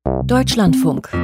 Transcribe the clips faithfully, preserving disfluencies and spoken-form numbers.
Deutschlandfunk.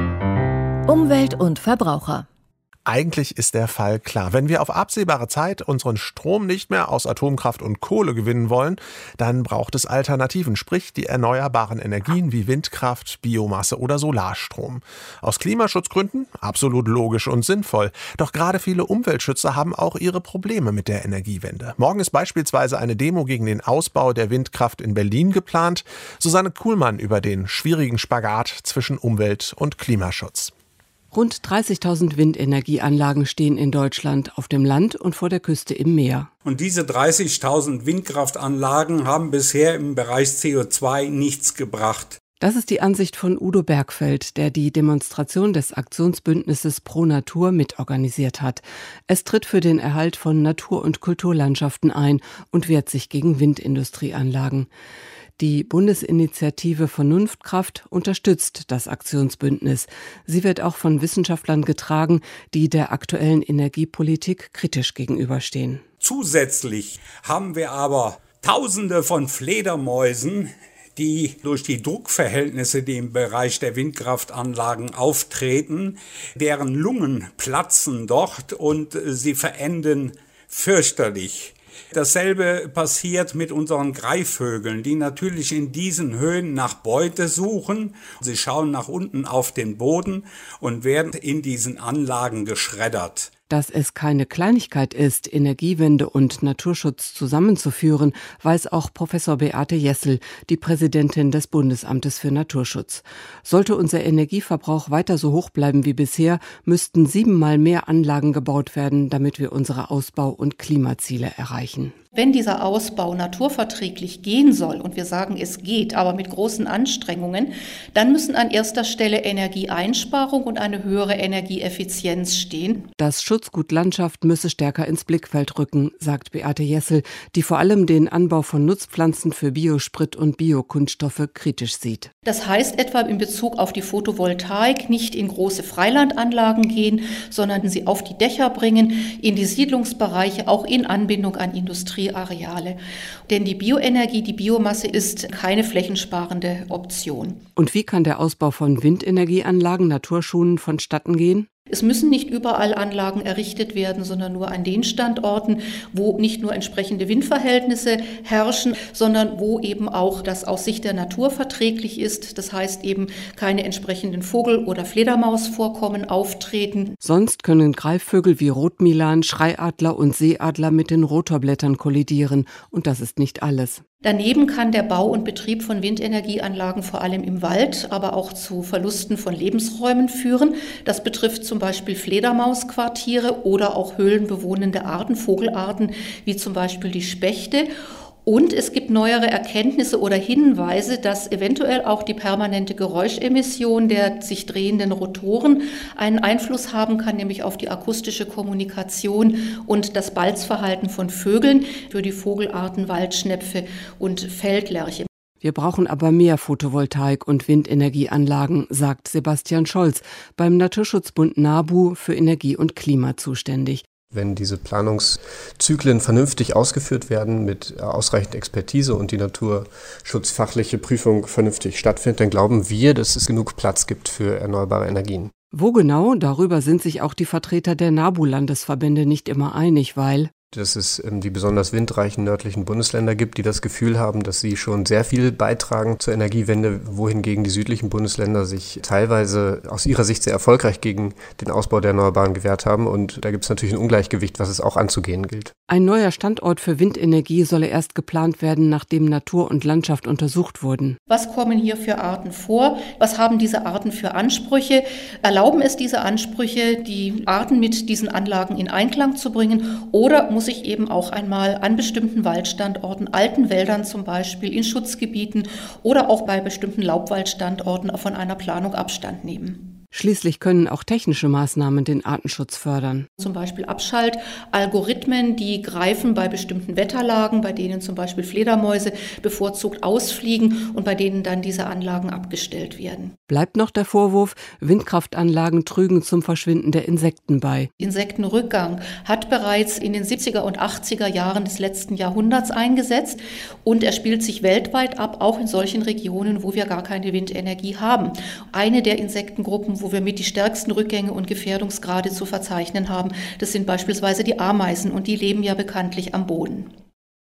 Umwelt und Verbraucher. Eigentlich ist der Fall klar. Wenn wir auf absehbare Zeit unseren Strom nicht mehr aus Atomkraft und Kohle gewinnen wollen, dann braucht es Alternativen, sprich die erneuerbaren Energien wie Windkraft, Biomasse oder Solarstrom. Aus Klimaschutzgründen absolut logisch und sinnvoll. Doch gerade viele Umweltschützer haben auch ihre Probleme mit der Energiewende. Morgen ist beispielsweise eine Demo gegen den Ausbau der Windkraft in Berlin geplant. Susanne Kuhlmann über den schwierigen Spagat zwischen Umwelt- und Klimaschutz. Rund dreißigtausend Windenergieanlagen stehen in Deutschland auf dem Land und vor der Küste im Meer. Und diese dreißigtausend Windkraftanlagen haben bisher im Bereich C O zwei nichts gebracht. Das ist die Ansicht von Udo Bergfeld, der die Demonstration des Aktionsbündnisses Pro Natur mitorganisiert hat. Es tritt für den Erhalt von Natur- und Kulturlandschaften ein und wehrt sich gegen Windindustrieanlagen. Die Bundesinitiative Vernunftkraft unterstützt das Aktionsbündnis. Sie wird auch von Wissenschaftlern getragen, die der aktuellen Energiepolitik kritisch gegenüberstehen. Zusätzlich haben wir aber Tausende von Fledermäusen, die durch die Druckverhältnisse, die im Bereich der Windkraftanlagen auftreten, deren Lungen platzen dort und sie verenden fürchterlich. Dasselbe passiert mit unseren Greifvögeln, die natürlich in diesen Höhen nach Beute suchen. Sie schauen nach unten auf den Boden und werden in diesen Anlagen geschreddert. Dass es keine Kleinigkeit ist, Energiewende und Naturschutz zusammenzuführen, weiß auch Professor Beate Jessel, die Präsidentin des Bundesamtes für Naturschutz. Sollte unser Energieverbrauch weiter so hoch bleiben wie bisher, müssten siebenmal mehr Anlagen gebaut werden, damit wir unsere Ausbau- und Klimaziele erreichen. Wenn dieser Ausbau naturverträglich gehen soll, und wir sagen, es geht, aber mit großen Anstrengungen, dann müssen an erster Stelle Energieeinsparung und eine höhere Energieeffizienz stehen. Das Schutzgut Landschaft müsse stärker ins Blickfeld rücken, sagt Beate Jessel, die vor allem den Anbau von Nutzpflanzen für Biosprit und Biokunststoffe kritisch sieht. Das heißt etwa in Bezug auf die Photovoltaik nicht in große Freilandanlagen gehen, sondern sie auf die Dächer bringen, in die Siedlungsbereiche, auch in Anbindung an Industrie. Areale. Denn die Bioenergie, die Biomasse ist keine flächensparende Option. Und wie kann der Ausbau von Windenergieanlagen naturschonend vonstatten gehen? Es müssen nicht überall Anlagen errichtet werden, sondern nur an den Standorten, wo nicht nur entsprechende Windverhältnisse herrschen, sondern wo eben auch das aus Sicht der Natur verträglich ist. Das heißt eben keine entsprechenden Vogel- oder Fledermausvorkommen auftreten. Sonst können Greifvögel wie Rotmilan, Schreiadler und Seeadler mit den Rotorblättern kollidieren. Und das ist nicht alles. Daneben kann der Bau und Betrieb von Windenergieanlagen vor allem im Wald, aber auch zu Verlusten von Lebensräumen führen. Das betrifft zum Beispiel Fledermausquartiere oder auch höhlenbewohnende Arten, Vogelarten wie zum Beispiel die Spechte. Und es gibt neuere Erkenntnisse oder Hinweise, dass eventuell auch die permanente Geräuschemission der sich drehenden Rotoren einen Einfluss haben kann, nämlich auf die akustische Kommunikation und das Balzverhalten von Vögeln für die Vogelarten Waldschnepfe und Feldlerche. Wir brauchen aber mehr Photovoltaik- und Windenergieanlagen, sagt Sebastian Scholz, beim Naturschutzbund NABU für Energie und Klima zuständig. Wenn diese Planungszyklen vernünftig ausgeführt werden mit ausreichend Expertise und die naturschutzfachliche Prüfung vernünftig stattfindet, dann glauben wir, dass es genug Platz gibt für erneuerbare Energien. Wo genau? Darüber sind sich auch die Vertreter der NABU-Landesverbände nicht immer einig, weil dass es ähm, die besonders windreichen nördlichen Bundesländer gibt, die das Gefühl haben, dass sie schon sehr viel beitragen zur Energiewende, wohingegen die südlichen Bundesländer sich teilweise aus ihrer Sicht sehr erfolgreich gegen den Ausbau der Erneuerbaren gewehrt haben. Und da gibt es natürlich ein Ungleichgewicht, was es auch anzugehen gilt. Ein neuer Standort für Windenergie solle erst geplant werden, nachdem Natur und Landschaft untersucht wurden. Was kommen hier für Arten vor? Was haben diese Arten für Ansprüche? Erlauben es diese Ansprüche, die Arten mit diesen Anlagen in Einklang zu bringen? Oder muss ich eben auch einmal an bestimmten Waldstandorten, alten Wäldern zum Beispiel, in Schutzgebieten oder auch bei bestimmten Laubwaldstandorten von einer Planung Abstand nehmen? Schließlich können auch technische Maßnahmen den Artenschutz fördern. Zum Beispiel Abschaltalgorithmen, die greifen bei bestimmten Wetterlagen, bei denen zum Beispiel Fledermäuse bevorzugt ausfliegen und bei denen dann diese Anlagen abgestellt werden. Bleibt noch der Vorwurf, Windkraftanlagen trügen zum Verschwinden der Insekten bei. Insektenrückgang hat bereits in den siebziger und achtziger Jahren des letzten Jahrhunderts eingesetzt und er spielt sich weltweit ab, auch in solchen Regionen, wo wir gar keine Windenergie haben. Eine der Insektengruppen, wo wir mit die stärksten Rückgänge und Gefährdungsgrade zu verzeichnen haben, das sind beispielsweise die Ameisen und die leben ja bekanntlich am Boden.